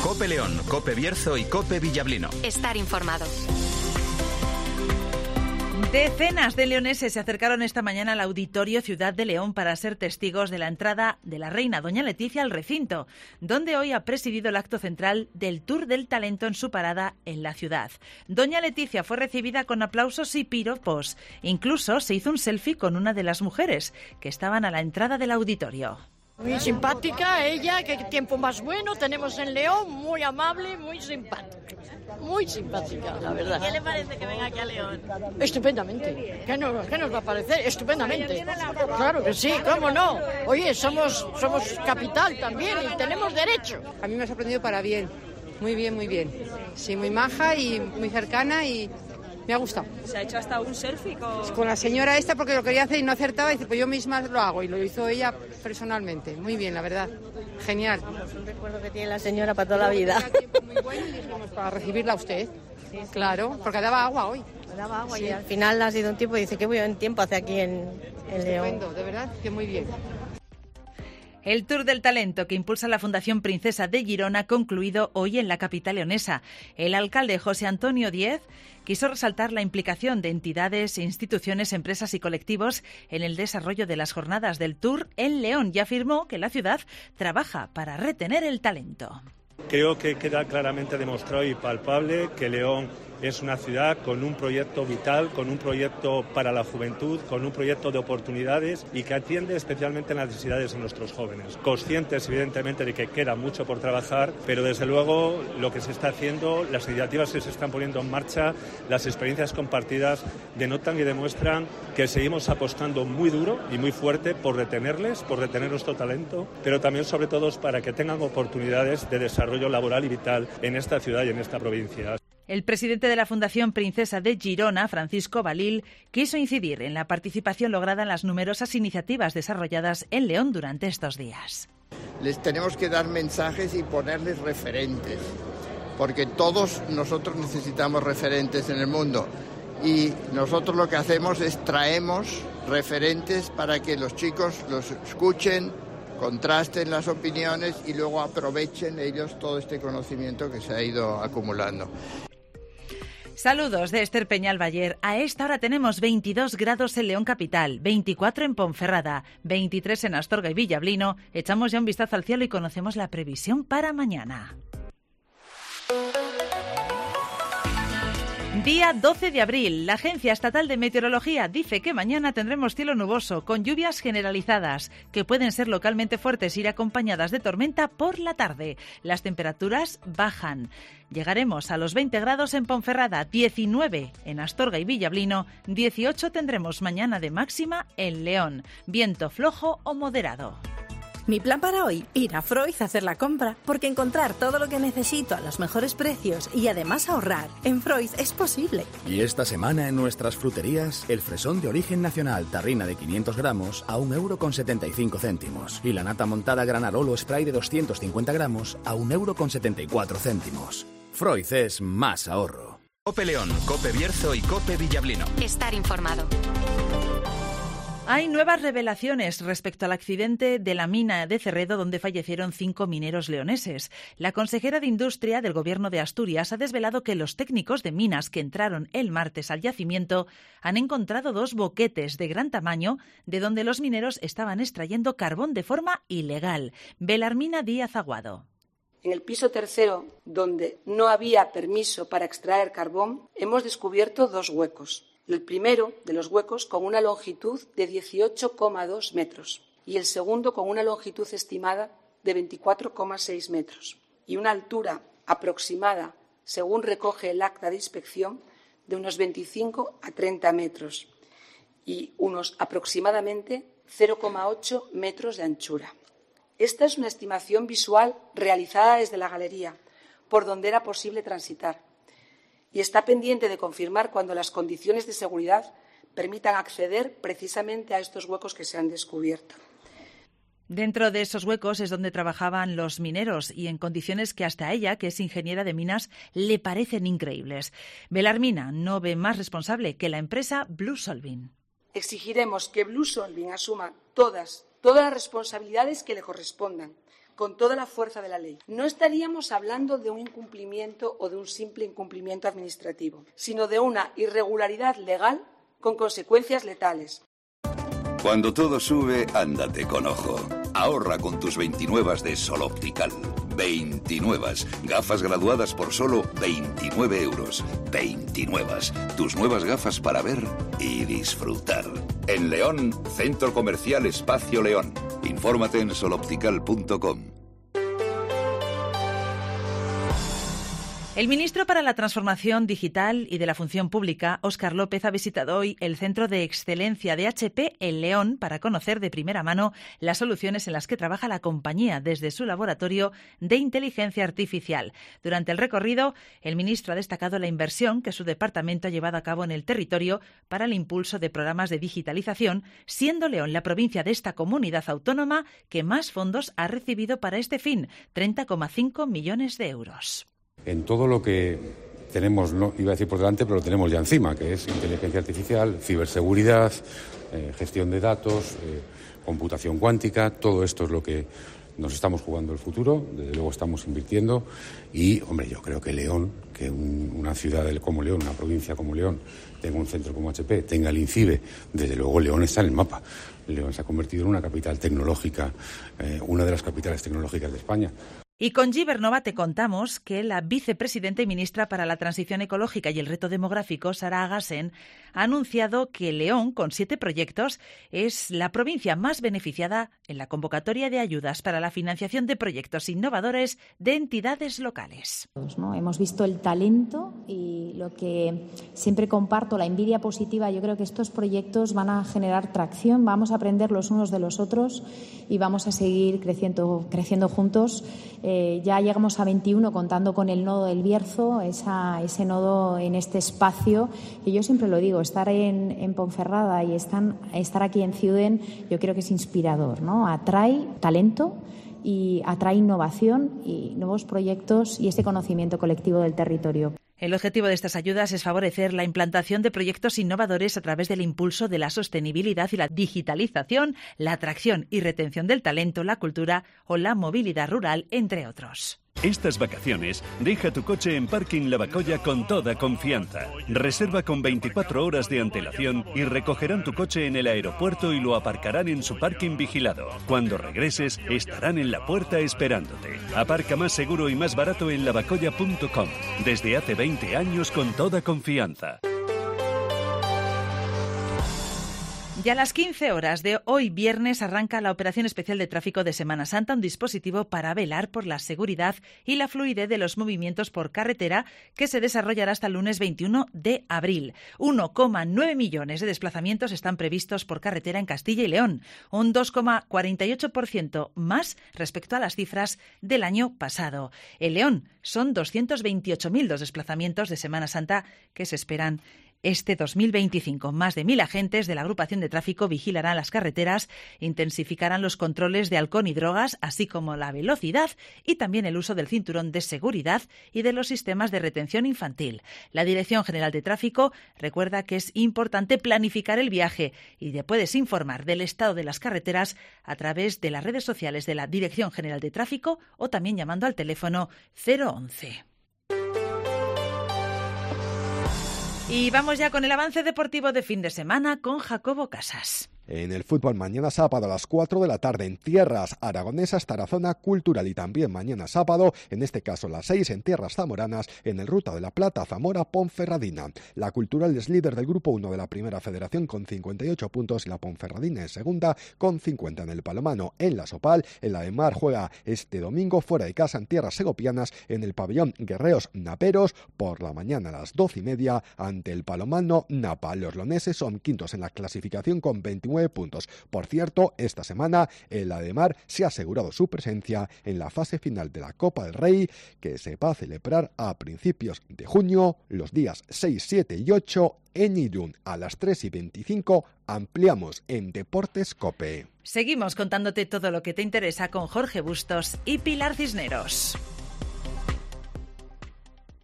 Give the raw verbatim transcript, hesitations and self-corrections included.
COPE León, COPE Bierzo y COPE Villablino. Estar informado. Decenas de leoneses se acercaron esta mañana al Auditorio Ciudad de León para ser testigos de la entrada de la reina Doña Leticia al recinto, donde hoy ha presidido el acto central del Tour del Talento en su parada en la ciudad. Doña Leticia fue recibida con aplausos y piropos. Incluso se hizo un selfie con una de las mujeres que estaban a la entrada del auditorio. Muy simpática ella, qué tiempo más bueno tenemos en León, muy amable, muy simpática. Muy simpática, la verdad. ¿Qué le parece que venga aquí a León? Estupendamente. ¿Qué nos, qué nos va a parecer? Estupendamente. Claro que sí, cómo no. Oye, somos, somos capital también y tenemos derecho. A mí me ha sorprendido para bien. Muy bien, muy bien. Sí, muy maja y muy cercana y me ha gustado. ¿Se ha hecho hasta un selfie con...? Con la señora esta porque lo quería hacer y no acertaba. Y dice, pues yo misma lo hago. Y lo hizo ella personalmente. Muy bien, la verdad. Genial. Es un recuerdo que tiene la señora para toda la vida. Tiempo muy bueno y dijimos, para recibirla a usted. Sí, sí. Claro, porque daba agua hoy. Daba agua sí. Y al final ha sido un tiempo y dice, qué buen tiempo hace aquí en, en León. Estupendo, de verdad, que muy bien. El Tour del Talento que impulsa la Fundación Princesa de Girona ha concluido hoy en la capital leonesa. El alcalde José Antonio Díez quiso resaltar la implicación de entidades, instituciones, empresas y colectivos en el desarrollo de las jornadas del Tour en León y afirmó que la ciudad trabaja para retener el talento. Creo que queda claramente demostrado y palpable que León es una ciudad con un proyecto vital, con un proyecto para la juventud, con un proyecto de oportunidades y que atiende especialmente las necesidades de nuestros jóvenes. Conscientes, evidentemente, de que queda mucho por trabajar, pero desde luego lo que se está haciendo, las iniciativas que se están poniendo en marcha, las experiencias compartidas denotan y demuestran que seguimos apostando muy duro y muy fuerte por retenerles, por retener nuestro talento, pero también sobre todo para que tengan oportunidades de desarrollo laboral y vital en esta ciudad y en esta provincia. El presidente de la Fundación Princesa de Girona, Francisco Balil, quiso incidir en la participación lograda en las numerosas iniciativas desarrolladas en León durante estos días. Les tenemos que dar mensajes y ponerles referentes, porque todos nosotros necesitamos referentes en el mundo y nosotros lo que hacemos es traemos referentes para que los chicos los escuchen, contrasten las opiniones y luego aprovechen ellos todo este conocimiento que se ha ido acumulando. Saludos de Esther Peñalbayer. A esta hora tenemos veintidós grados en León Capital, veinticuatro en Ponferrada, veintitrés en Astorga y Villablino. Echamos ya un vistazo al cielo y conocemos la previsión para mañana. Día doce de abril, la Agencia Estatal de Meteorología dice que mañana tendremos cielo nuboso con lluvias generalizadas que pueden ser localmente fuertes y ir acompañadas de tormenta por la tarde. Las temperaturas bajan. Llegaremos a los veinte grados en Ponferrada, diecinueve en Astorga y Villablino, dieciocho tendremos mañana de máxima en León. Viento flojo o moderado. Mi plan para hoy, ir a Freud a hacer la compra, porque encontrar todo lo que necesito a los mejores precios y además ahorrar en Freud es posible. Y esta semana en nuestras fruterías, el fresón de origen nacional tarrina de quinientos gramos a un euro con setenta y cinco céntimos y la nata montada Granarolo Spray de doscientos cincuenta gramos a un euro con setenta y cuatro céntimos. Freud es más ahorro. COPE León, COPE Bierzo y COPE Villablino. Estar informado. Hay nuevas revelaciones respecto al accidente de la mina de Cerredo donde fallecieron cinco mineros leoneses. La consejera de Industria del Gobierno de Asturias ha desvelado que los técnicos de minas que entraron el martes al yacimiento han encontrado dos boquetes de gran tamaño de donde los mineros estaban extrayendo carbón de forma ilegal. Belarmina Díaz Aguado. En el piso tercero, donde no había permiso para extraer carbón, hemos descubierto dos huecos. El primero de los huecos con una longitud de dieciocho coma dos metros y el segundo con una longitud estimada de veinticuatro coma seis metros y una altura aproximada, según recoge el acta de inspección, de unos veinticinco a treinta metros y unos aproximadamente cero coma ocho metros de anchura. Esta es una estimación visual realizada desde la galería, por donde era posible transitar, y está pendiente de confirmar cuando las condiciones de seguridad permitan acceder precisamente a estos huecos que se han descubierto. Dentro de esos huecos es donde trabajaban los mineros y en condiciones que hasta ella, que es ingeniera de minas, le parecen increíbles. Belarmina no ve más responsable que la empresa Blue Solving. Exigiremos que Blue Solving asuma todas todas las responsabilidades que le correspondan, con toda la fuerza de la ley. No estaríamos hablando de un incumplimiento o de un simple incumplimiento administrativo, sino de una irregularidad legal con consecuencias letales. Cuando todo sube, ándate con ojo. Ahorra con tus veintinuevas de Sol Optical. veintinuevas. Gafas graduadas por solo veintinueve euros. veintinuevas. Tus nuevas gafas para ver y disfrutar. En León, Centro Comercial Espacio León. Infórmate en soloptical punto com. El ministro para la Transformación Digital y de la Función Pública, Óscar López, ha visitado hoy el Centro de Excelencia de H P en León para conocer de primera mano las soluciones en las que trabaja la compañía desde su laboratorio de inteligencia artificial. Durante el recorrido, el ministro ha destacado la inversión que su departamento ha llevado a cabo en el territorio para el impulso de programas de digitalización, siendo León la provincia de esta comunidad autónoma que más fondos ha recibido para este fin, treinta coma cinco millones de euros. En todo lo que tenemos, no iba a decir por delante, pero lo tenemos ya encima, que es inteligencia artificial, ciberseguridad, eh, gestión de datos, eh, computación cuántica, todo esto es lo que nos estamos jugando el futuro, desde luego estamos invirtiendo y, hombre, yo creo que León, que un, una ciudad como León, una provincia como León, tenga un centro como H P, tenga el INCIBE, desde luego León está en el mapa. León se ha convertido en una capital tecnológica, eh, una de las capitales tecnológicas de España. Y con Gibernova te contamos que la vicepresidenta y ministra para la Transición Ecológica y el Reto Demográfico, Sara Agassen, ha anunciado que León, con siete proyectos, es la provincia más beneficiada en la convocatoria de ayudas para la financiación de proyectos innovadores de entidades locales. ¿No? Hemos visto el talento y lo que siempre comparto, la envidia positiva. Yo creo que estos proyectos van a generar tracción, vamos a aprender los unos de los otros y vamos a seguir creciendo, creciendo juntos. Eh, ya llegamos a veintiuno contando con el nodo del Bierzo, esa, ese nodo en este espacio. Y yo siempre lo digo, estar en, en Ponferrada y están, estar aquí en Ciuden, yo creo que es inspirador, ¿no? Atrae talento y atrae innovación y nuevos proyectos y ese conocimiento colectivo del territorio. El objetivo de estas ayudas es favorecer la implantación de proyectos innovadores a través del impulso de la sostenibilidad y la digitalización, la atracción y retención del talento, la cultura o la movilidad rural, entre otros. Estas vacaciones, deja tu coche en Parking Lavacolla con toda confianza. Reserva con veinticuatro horas de antelación y recogerán tu coche en el aeropuerto y lo aparcarán en su parking vigilado. Cuando regreses, estarán en la puerta esperándote. Aparca más seguro y más barato en lavacolla punto com. Desde hace veinte años con toda confianza. Y a las quince horas de hoy viernes arranca la Operación Especial de Tráfico de Semana Santa, un dispositivo para velar por la seguridad y la fluidez de los movimientos por carretera que se desarrollará hasta el lunes veintiuno de abril. uno coma nueve millones de desplazamientos están previstos por carretera en Castilla y León, un dos coma cuarenta y ocho por ciento más respecto a las cifras del año pasado. En León son doscientos veintiocho mil los desplazamientos de Semana Santa que se esperan este dos mil veinticinco. Más de mil agentes de la agrupación de tráfico vigilarán las carreteras, intensificarán los controles de alcohol y drogas, así como la velocidad y también el uso del cinturón de seguridad y de los sistemas de retención infantil. La Dirección General de Tráfico recuerda que es importante planificar el viaje y te puedes informar del estado de las carreteras a través de las redes sociales de la Dirección General de Tráfico o también llamando al teléfono cero once. Y vamos ya con el avance deportivo de fin de semana con Jacobo Casas. En el fútbol, mañana sábado a las cuatro de la tarde en tierras aragonesas, Tarazona Cultural, y también mañana sábado, en este caso las seis en tierras zamoranas, en el Ruta de la Plata, Zamora Ponferradina. La Cultural es líder del grupo uno de la Primera Federación con cincuenta y ocho puntos y la Ponferradina es segunda con cincuenta. En el Palomano, en la Sopal, el Ademar juega este domingo fuera de casa en tierras segopianas en el pabellón Guerreros Naperos por la mañana a las doce y media ante el Palomano Napa. Los leoneses son quintos en la clasificación con veintinueve puntos. Por cierto, esta semana el Ademar se ha asegurado su presencia en la fase final de la Copa del Rey, que se va a celebrar a principios de junio, los días seis, siete y ocho en Irún. A las tres y veinticinco ampliamos en Deportes COPE. Seguimos contándote todo lo que te interesa con Jorge Bustos y Pilar Cisneros.